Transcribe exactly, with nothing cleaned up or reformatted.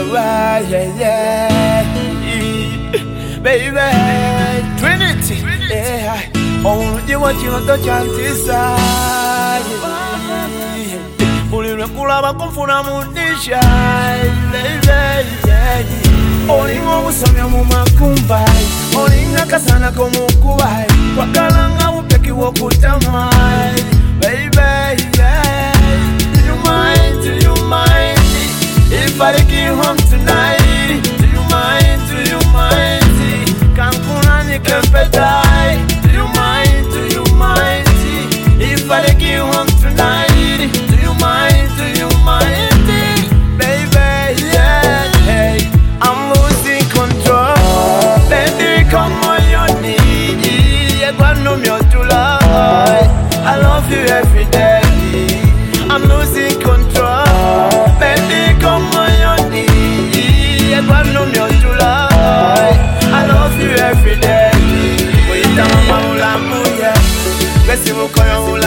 why, yeah, yeah. Baby, Trinity, yeah. Oh, you want you to chant this side. Uli rekulaba kumfuna munisha, baby, yeah. Oli ng'omusomya mu makumbai, oli ng'akasana k'omukubai, wakalanga upeki w'okutamai, baby, yeah. Do you mind, do you mind, if I take you home tonight? Do you mind, do you mind, kankuna nikempetai? Do you mind, do you mind, if I take you home tonight? Do you mind, do you mind, baby, yeah, hey. I'm losing control, baby, come on your knees. I love you every day. I'm losing control, baby, come on your knees. I love you every day.